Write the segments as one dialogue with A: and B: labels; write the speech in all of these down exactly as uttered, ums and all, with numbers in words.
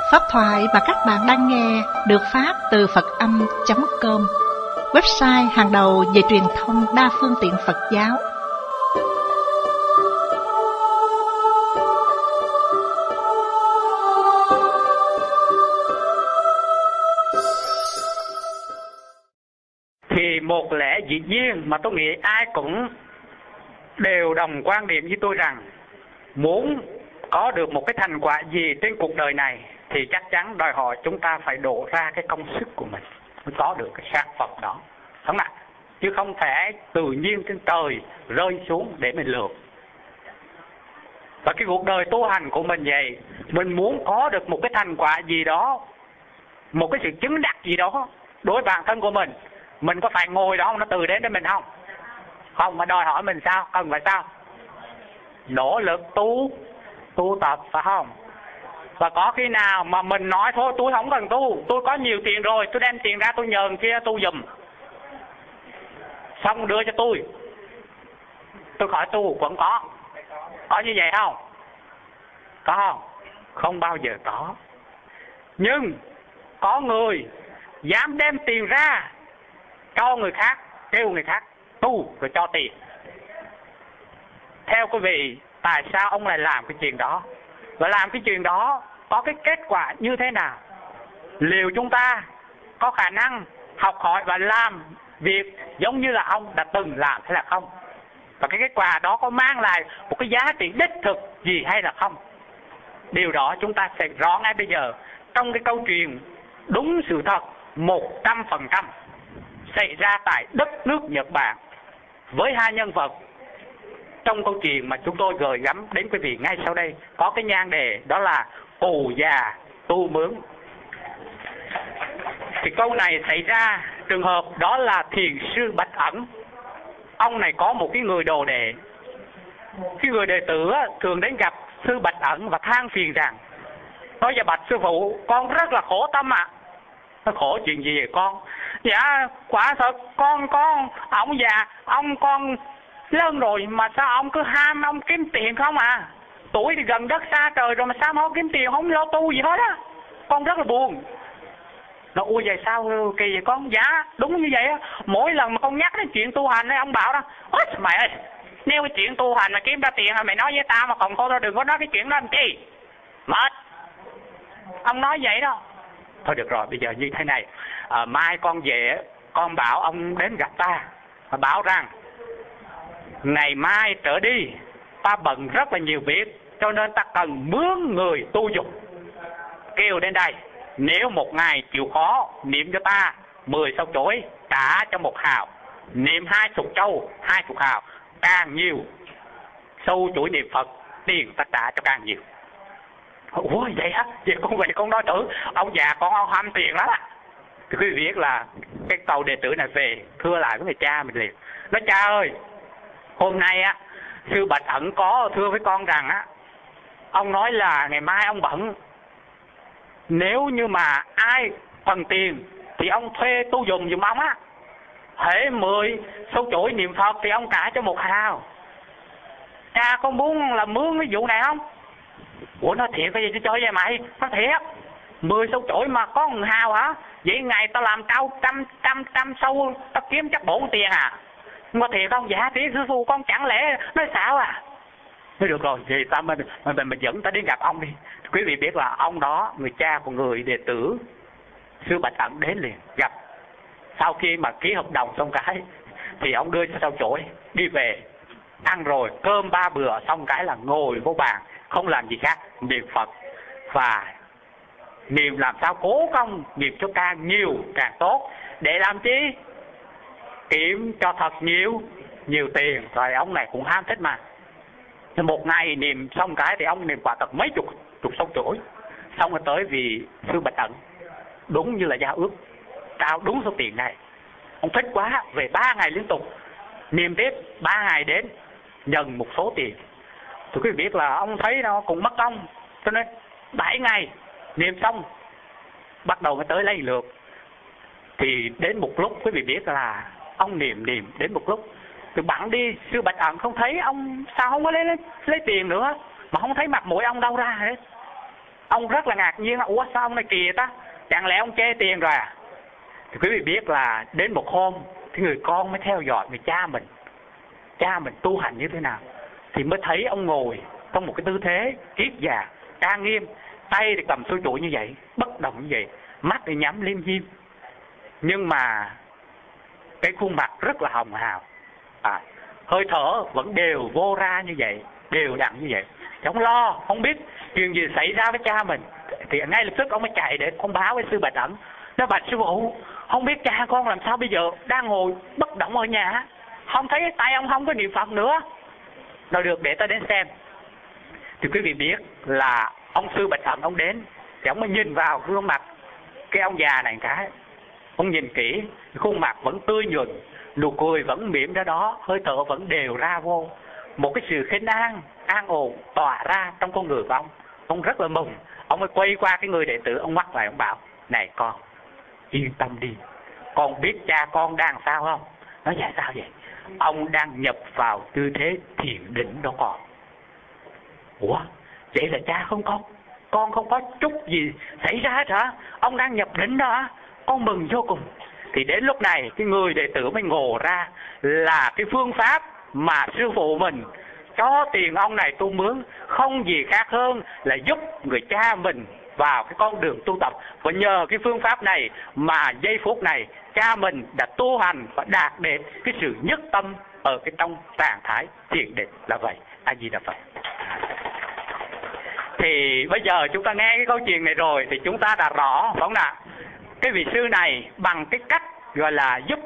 A: Pháp thoại mà các bạn đang nghe được phát từ Phật âm chấm com, website hàng đầu về truyền thông đa phương tiện Phật giáo.
B: Thì một lẽ dĩ nhiên mà tôi nghĩ ai cũng đều đồng quan điểm với tôi rằng muốn có được một cái thành quả gì trên cuộc đời này thì chắc chắn đòi hỏi chúng ta phải đổ ra cái công sức của mình mới có được cái sản phẩm đó, đúng không ạ? Chứ không thể tự nhiên trên trời rơi xuống để mình lượm. Và cái cuộc đời tu hành của mình vậy, mình muốn có được một cái thành quả gì đó, một cái sự chứng đắc gì đó đối với bản thân của mình, mình có phải ngồi đó không nó từ đến với mình không? Không, mà đòi hỏi mình sao? Cần phải sao? Nỗ lực tu, tu tập, phải không? Và có khi nào mà mình nói thôi tôi không cần tu, tôi có nhiều tiền rồi, tôi đem tiền ra tôi nhờ kia tu giùm, xong đưa cho tôi, tôi khỏi tu vẫn có. Có như vậy không? Có không? Không bao giờ có. Nhưng có người dám đem tiền ra cho người khác, kêu người khác tu rồi cho tiền. Theo quý vị, tại sao ông lại làm cái chuyện đó? Và làm cái chuyện đó có cái kết quả như thế nào? Liệu chúng ta có khả năng học hỏi và làm việc giống như là ông đã từng làm hay là không? Và cái kết quả đó có mang lại một cái giá trị đích thực gì hay là không? Điều đó chúng ta sẽ rõ ngay bây giờ trong cái câu chuyện đúng sự thật một trăm phần trăm xảy ra tại đất nước Nhật Bản với hai nhân vật trong câu chuyện mà chúng tôi gửi gắm đến quý vị ngay sau đây. Có cái nhan đề đó là Cù già tu mướn. Thì câu này xảy ra trường hợp đó là thiền sư Bạch Ẩn. Ông này có một cái người đồ đệ. Cái người đệ tử thường đến gặp sư Bạch Ẩn và than phiền rằng: nói giờ bạch sư phụ, con rất là khổ tâm ạ. À. Nó khổ chuyện gì vậy con? Dạ quả thật con con ông già, ông con lớn rồi mà sao ông cứ ham ông kiếm tiền không à? Tuổi thì gần đất xa trời rồi mà sao mà không kiếm tiền, không lo tu gì hết á. Con rất là buồn. Nó ui vậy sao kỳ vậy con? Dạ đúng như vậy á. Mỗi lần mà con nhắc đến chuyện tu hành ấy, ông bảo đó: ôi mày ơi, nếu cái chuyện tu hành mà kiếm ra tiền mày nói với tao, mà còn thôi đừng có nói cái chuyện đó làm chi. Mệt. Ông nói vậy đó. Thôi được rồi, bây giờ như thế này, à, mai con về con bảo ông đến gặp ta và bảo rằng ngày mai trở đi ta bận rất là nhiều việc, cho nên ta cần mướn người tu dục. Kêu đến đây, nếu một ngày chịu khó niệm cho ta mười sâu chổi trả cho một hào, niệm hai chục châu hai chục hào, càng nhiều sâu chuỗi niệm Phật tiền ta trả cho càng nhiều. Ủa vậy hả? Vậy con vậy con nói thử, ông già con ông ham tiền lắm à. Thì quý vị biết là cái câu đệ tử này về thưa lại với người cha mình liền. Nói: cha ơi, hôm nay á sư Bạch Ẩn có thưa với con rằng á, ông nói là ngày mai ông bận, nếu như mà ai cần tiền thì ông thuê tu dùng giùm ông á, hễ mười sâu chuỗi niệm Phật thì ông trả cho một hào. Cha con muốn là mướn cái vụ này không? Ủa nói thiệt cái gì chứ chơi vậy mày? Nói thiệt, mười sâu chuỗi mà có một hào hả? Vậy ngày tao làm cao trăm trăm trăm sâu tao kiếm chắc bổn tiền à? Mà thiệt không? Dạ thiệt sư phụ, con chẳng lẽ nói xạo à? Nói được rồi, thì ta mình mình mình dẫn ta đi gặp ông đi. Quý vị biết là ông đó, người cha của người đệ tử sư Bạch Ẩn đến liền gặp. Sau khi mà ký hợp đồng xong cái thì ông đưa cho sâu chuỗi đi về, ăn rồi cơm ba bữa xong cái là ngồi vô bàn, không làm gì khác, niệm Phật và niệm làm sao cố công niệm cho càng nhiều càng tốt. Để làm chi? Kiếm cho thật nhiều nhiều tiền. Rồi ông này cũng ham thích mà. Thì một ngày niệm xong cái thì ông niệm quả thật mấy chục chục sâu chuỗi. Xong rồi tới vì sư Bạch Ẩn đúng như là giao ước, trao đúng số tiền này. Ông thích quá, về ba ngày liên tục niệm tiếp, ba ngày đến nhận một số tiền. Thì quý vị biết là ông thấy nó cũng mất công, cho nên bảy ngày niệm xong bắt đầu mới tới lấy lượt. Thì đến một lúc quý vị biết là ông niệm niệm đến một lúc từ bẵng đi, sư Bạch Ẩn không thấy ông, sao không có lấy, lấy lấy tiền nữa, mà không thấy mặt mũi ông đâu ra hết. Ông rất là ngạc nhiên, ủa sao ông này kỳ ta, chẳng lẽ ông chê tiền rồi à? Thì quý vị biết là đến một hôm thì người con mới theo dõi người cha mình, cha mình tu hành như thế nào, thì mới thấy ông ngồi trong một cái tư thế kiết già, trang nghiêm, tay thì cầm xôi chuỗi như vậy, bất động như vậy, mắt thì nhắm lim dim, nhưng mà cái khuôn mặt rất là hồng hào, à, hơi thở vẫn đều vô ra như vậy, đều đặn như vậy. Thì ông lo, không biết chuyện gì xảy ra với cha mình, thì ngay lập tức ông mới chạy để thông báo với sư Bạch Ẩn. Nó bạch sư phụ, không biết cha con làm sao bây giờ, đang ngồi bất động ở nhà, không thấy tay ông không có niệm Phật nữa. Rồi được, để ta đến xem. Thì quý vị biết là ông sư Bạch Ẩn ông đến, thì ông mới nhìn vào gương mặt cái ông già này cái, ông nhìn kỹ, khuôn mặt vẫn tươi nhuận, nụ cười vẫn mỉm ra đó, hơi thở vẫn đều ra vô, một cái sự khinh an, an ổn tỏa ra trong con người của ông. Ông rất là mừng. Ông mới quay qua cái người đệ tử, ông mắt lại, ông bảo: này con, yên tâm đi, con biết cha con đang sao không? Nói dạ sao vậy? Ông đang nhập vào tư thế thiền định đó con. Ủa, vậy là cha không con? Con không có chút gì xảy ra hết hả? Ông đang nhập định đó hả? Con mừng vô cùng. Thì đến lúc này cái người đệ tử mới ngộ ra là cái phương pháp mà sư phụ mình cho tiền ông này tu mướn không gì khác hơn là giúp người cha mình vào cái con đường tu tập. Và nhờ cái phương pháp này mà giây phút này cha mình đã tu hành và đạt đến cái sự nhất tâm ở cái trong trạng thái thiền định là vậy. A Di Đà Phật. Thì bây giờ chúng ta nghe cái câu chuyện này rồi thì chúng ta đã rõ, phải không nào? Cái vị sư này bằng cái cách gọi là giúp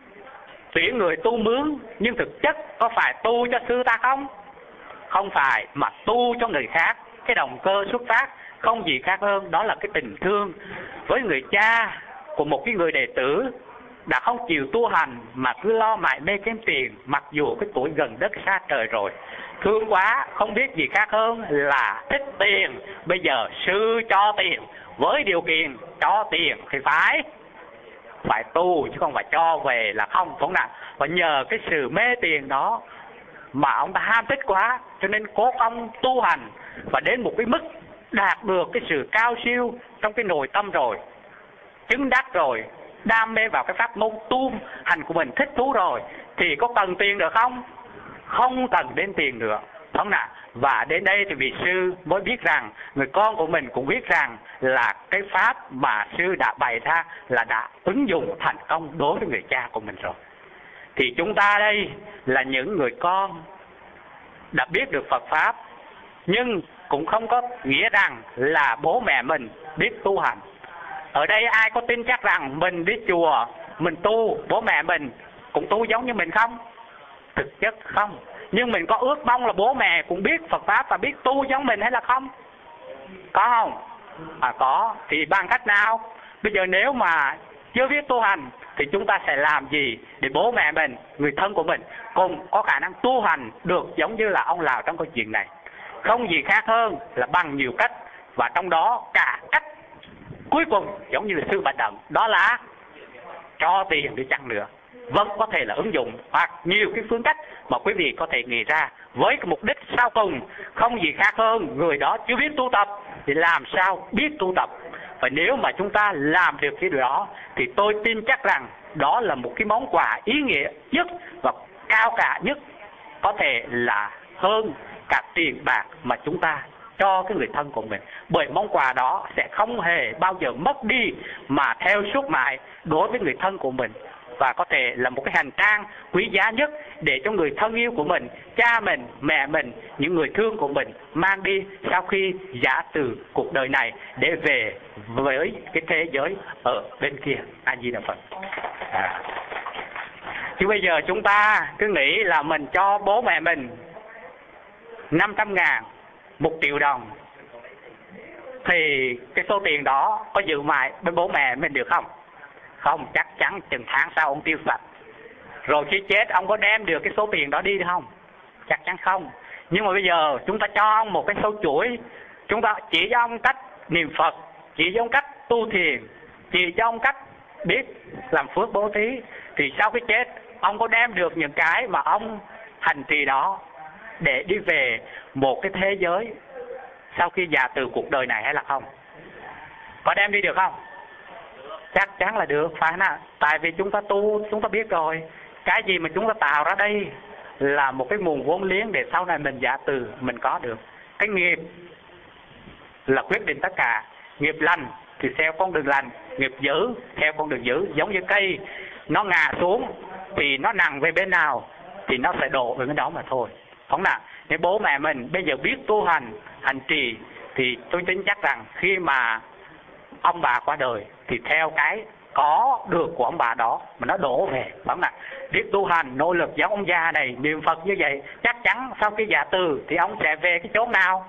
B: tuyển người tu mướn, nhưng thực chất có phải tu cho sư ta không? Không phải, mà tu cho người khác. Cái động cơ xuất phát không gì khác hơn, đó là cái tình thương với người cha của một cái người đệ tử đã không chịu tu hành mà cứ lo mải mê kiếm tiền, mặc dù cái tuổi gần đất xa trời rồi. Thương quá, không biết gì khác hơn là thích tiền. Bây giờ sư cho tiền, với điều kiện cho tiền thì phải phải tu, chứ không phải cho về là không, phải không nào? Và nhờ cái sự mê tiền đó mà ông ta ham thích quá, cho nên cố công tu hành và đến một cái mức đạt được cái sự cao siêu trong cái nội tâm rồi, chứng đắc rồi, đam mê vào cái pháp môn tu hành của mình, thích thú rồi, thì có cần tiền được không? Không cần đến tiền nữa, không nào? Và đến đây thì vị sư mới biết rằng, người con của mình cũng biết rằng là cái pháp mà sư đã bày ra là đã ứng dụng thành công đối với người cha của mình rồi. Thì chúng ta đây là những người con đã biết được Phật pháp, nhưng cũng không có nghĩa rằng là bố mẹ mình biết tu hành. Ở đây ai có tin chắc rằng mình đi chùa, mình tu, bố mẹ mình cũng tu giống như mình không? Thực chất không. Nhưng mình có ước mong là bố mẹ cũng biết Phật pháp và biết tu giống mình hay là không? Có không? À có. Thì bằng cách nào? Bây giờ nếu mà chưa biết tu hành thì chúng ta sẽ làm gì để bố mẹ mình, người thân của mình cùng có khả năng tu hành được giống như là ông Lào trong câu chuyện này? Không gì khác hơn là bằng nhiều cách, và trong đó cả cách cuối cùng giống như là sư Bạch Ẩn, đó là cho tiền đi chăng nữa, vẫn có thể là ứng dụng, hoặc nhiều cái phương cách mà quý vị có thể nghĩ ra với cái mục đích sau cùng không gì khác hơn người đó chưa biết tu tập thì làm sao biết tu tập. Và nếu mà chúng ta làm được cái điều đó thì tôi tin chắc rằng đó là một cái món quà ý nghĩa nhất và cao cả nhất, có thể là hơn cả tiền bạc mà chúng ta cho cái người thân của mình. Bởi món quà đó sẽ không hề bao giờ mất đi mà theo suốt mãi đối với người thân của mình, và có thể là một cái hành trang quý giá nhất để cho người thân yêu của mình, cha mình, mẹ mình, những người thương của mình mang đi sau khi giả từ cuộc đời này để về với cái thế giới ở bên kia. A Di Đà Phật. À. Chứ bây giờ chúng ta cứ nghĩ là mình cho bố mẹ mình năm trăm ngàn, một triệu đồng, thì cái số tiền đó có giữ mãi bên bố mẹ mình được không? Không, chắc chắn chừng tháng sau ông tiêu sạch. Rồi khi chết ông có đem được cái số tiền đó đi không? Chắc chắn không. Nhưng mà bây giờ chúng ta cho ông một cái sâu chuỗi, chúng ta chỉ cho ông cách niệm Phật, chỉ cho ông cách tu thiền, chỉ cho ông cách biết làm phước bố thí, thì sau cái chết ông có đem được những cái mà ông hành trì đó để đi về một cái thế giới sau khi già từ cuộc đời này hay là không? Có đem đi được không? Chắc chắn là được, phải không nào? Tại vì chúng ta tu, chúng ta biết rồi, cái gì mà chúng ta tạo ra đây là một cái nguồn vốn liếng để sau này mình già từ mình có được. Cái nghiệp là quyết định tất cả. Nghiệp lành thì theo con đường lành, nghiệp dữ theo con đường dữ. Giống như cây nó ngã xuống thì nó nặng về bên nào thì nó sẽ đổ về bên đó mà thôi, không nào? Nếu bố mẹ mình bây giờ biết tu hành, hành trì thì tôi tin chắc rằng khi mà ông bà qua đời thì theo cái có được của ông bà đó mà nó đổ về, phải không nào? Biết tu hành, nỗ lực giống ông già này niệm Phật như vậy, chắc chắn sau khi già từ thì ông sẽ về cái chỗ nào?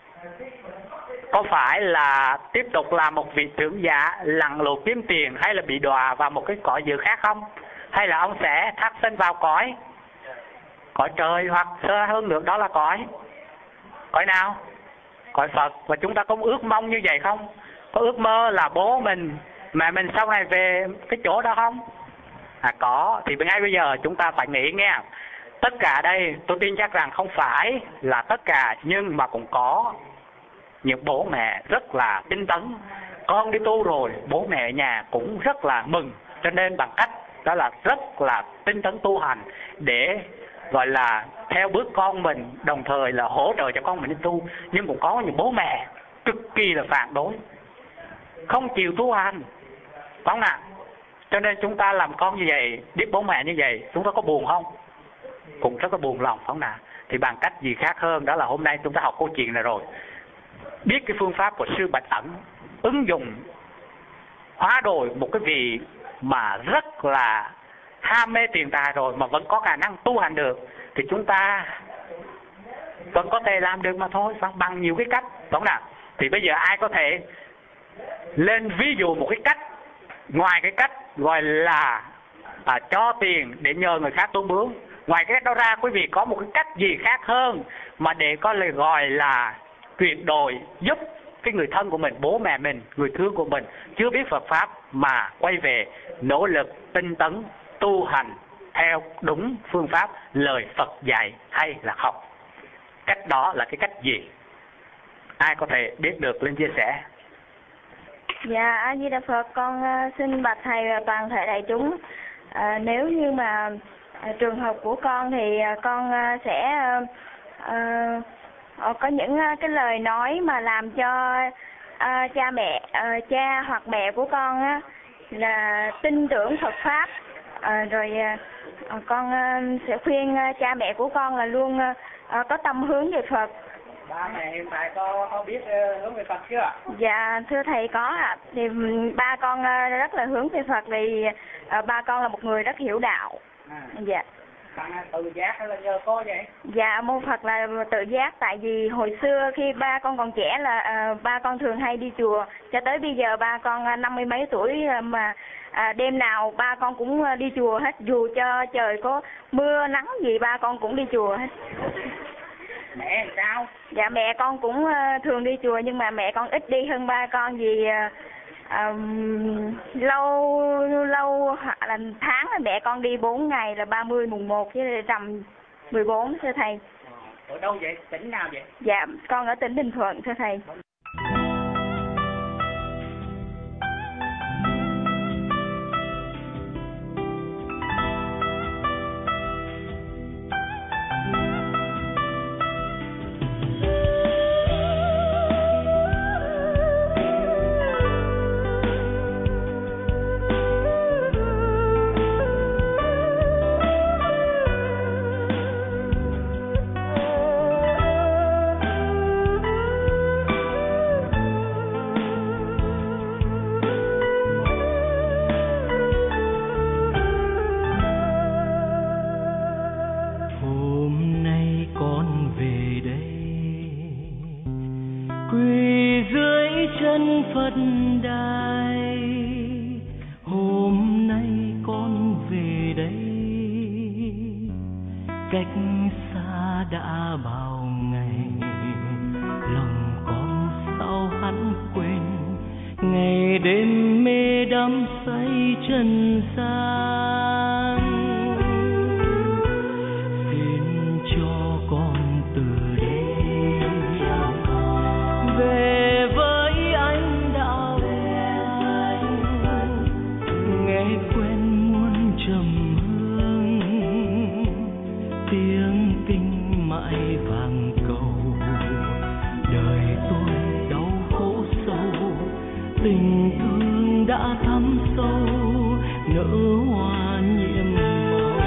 B: Có phải là tiếp tục là một vị trưởng giả lặn lội kiếm tiền, hay là bị đọa vào một cái cõi dữ khác không? Hay là ông sẽ thác sinh vào cõi cõi trời, hoặc sơ hơn nữa đó là cõi cõi nào? Cõi Phật. Và chúng ta có ước mong như vậy không? Có ước mơ là bố mình, mẹ mình sau này về cái chỗ đó không? À có. Thì ngay bây giờ chúng ta phải nghĩ nghe, tất cả đây tôi tin chắc rằng không phải là tất cả, nhưng mà cũng có những bố mẹ rất là tinh tấn, con đi tu rồi bố mẹ ở nhà cũng rất là mừng, cho nên bằng cách đó là rất là tinh tấn tu hành để gọi là theo bước con mình, đồng thời là hỗ trợ cho con mình đi tu. Nhưng cũng có những bố mẹ cực kỳ là phản đối, không chịu tu hành, phải không nào? Cho nên chúng ta làm con như vậy, biết bố mẹ như vậy, chúng ta có buồn không? Cũng rất là buồn lòng, phải không nào? Thì bằng cách gì khác hơn, đó là hôm nay chúng ta học câu chuyện này rồi, biết cái phương pháp của sư Bạch Ẩn, ứng dụng hóa đổi một cái vị mà rất là ham mê tiền tài rồi mà vẫn có khả năng tu hành được, thì chúng ta vẫn có thể làm được mà thôi, bằng nhiều cái cách, đúng không nào? Thì bây giờ ai có thể lên ví dụ một cái cách ngoài cái cách gọi là à, cho tiền để nhờ người khác tu bướm, ngoài cái cách đó ra quý vị có một cái cách gì khác hơn mà để có lời gọi là chuyển đổi giúp cái người thân của mình, bố mẹ mình, người thương của mình chưa biết Phật pháp mà quay về nỗ lực tinh tấn tu hành theo đúng phương pháp lời Phật dạy hay là không? Cách đó là cái cách gì? Ai có thể biết được lên chia sẻ?
C: Dạ, A Di Đà Phật, con uh, xin bạch thầy và toàn thể đại chúng. Uh, nếu như mà uh, trường hợp của con thì uh, con uh, sẽ uh, uh, có những uh, cái lời nói mà làm cho uh, cha mẹ, uh, cha hoặc mẹ của con uh, là tin tưởng Phật pháp. Uh, rồi uh, con uh, sẽ khuyên uh, cha mẹ của con là luôn uh, uh, có tâm hướng về Phật.
B: Ba mẹ hiện tại có, có biết uh, hướng về Phật chưa?
C: Dạ thưa thầy có ạ. À. Thì ba con uh, rất là hướng về Phật vì uh, ba con là một người rất hiểu đạo. À. Dạ.
B: Bạn tự giác hay là nhờ cô vậy?
C: Dạ mô Phật là tự giác, tại vì hồi xưa khi ba con còn trẻ là uh, ba con thường hay đi chùa, cho tới bây giờ ba con uh, năm mươi mấy tuổi uh, mà uh, đêm nào ba con cũng uh, đi chùa hết, dù cho trời có mưa nắng gì ba con cũng đi chùa hết.
B: Mẹ sao?
C: Dạ mẹ con cũng uh, thường đi chùa, nhưng mà mẹ con ít đi hơn ba con vì uh, um, lâu lâu là tháng là mẹ con đi bốn ngày là ba mươi mùng một với rằm mười bốn thưa thầy.
B: Ở đâu vậy? Tỉnh nào vậy?
C: Dạ con ở tỉnh Bình Thuận thưa thầy.
D: đã thấm sâu nở hoa nhiệm màu.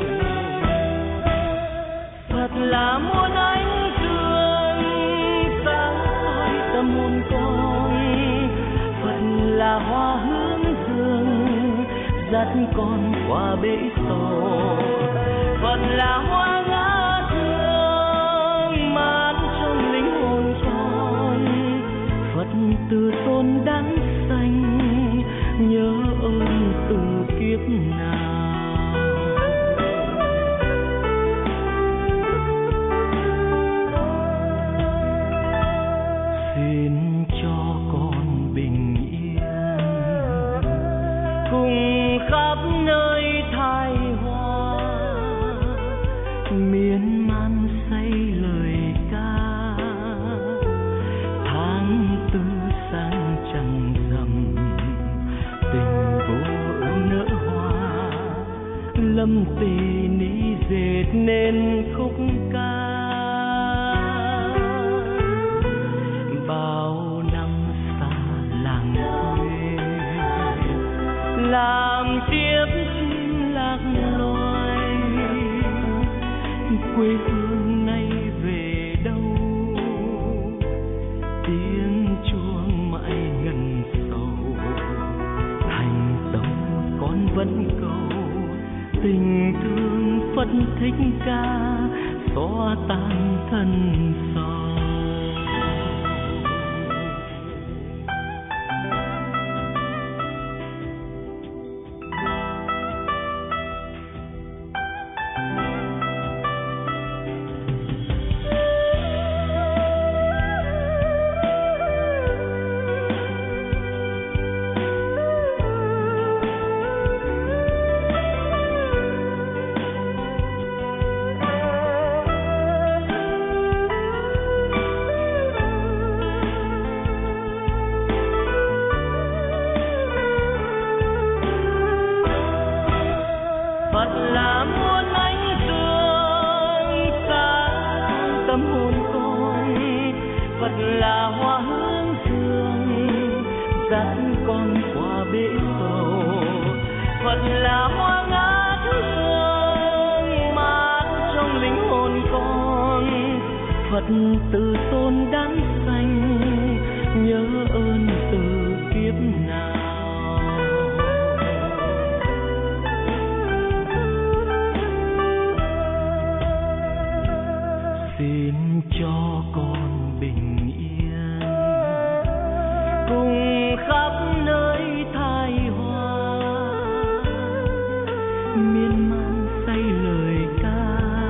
D: Phật là muôn ánh dương sáng soi tâm hồn con, Phật là hoa hướng dương dắt con qua bể sầu. Phật là hoa ngát hương mát trong linh hồn con, Phật từ tôn đắng xanh nhớ ơn từ kiếp nào. Xin cho con bình yên cùng khắp nơi thái hoa, miên man say lời ca tháng tư sáng trăng rằm. Tình vô ưu nở hoa lâm tì ní dệt nên khúc ca. Bao năm xa làng quê làm tiếp chim lạc loài, quê hương nay về đâu tiếng chuông mãi ngân sầu. Thành tâm con vẫn cầu tình thương Phật thích ca xóa tan thân sầu. Từ tôn đắng xanh nhớ ơn từ kiếp nào. Xin cho con bình yên cùng khắp nơi thái hoa, miên man say lời ca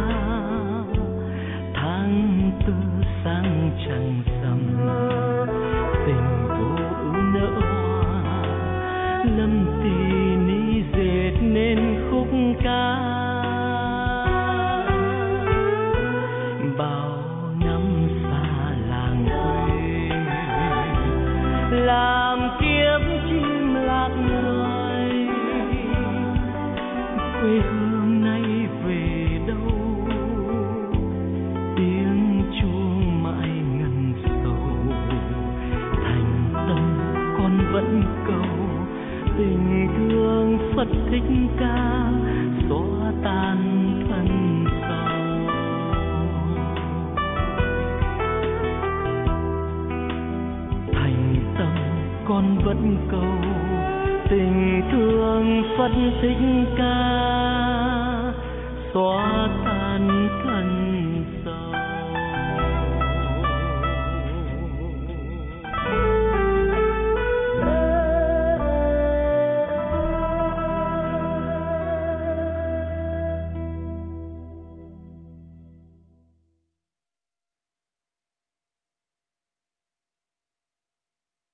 D: tháng tư sáng trăng rằm. Tình vô ưu nở hoa lâm tì ní dệt nên khúc ca. Bao năm xa làng quê làm kiếp chim lạc loài, quê hương nay về đâu tiếng chuông mãi ngân sầu. Thành tâm con vẫn cầu tình thương Phật thích ca xóa tan thân sầu. Thành tâm con vẫn cầu tình thương Phật thích ca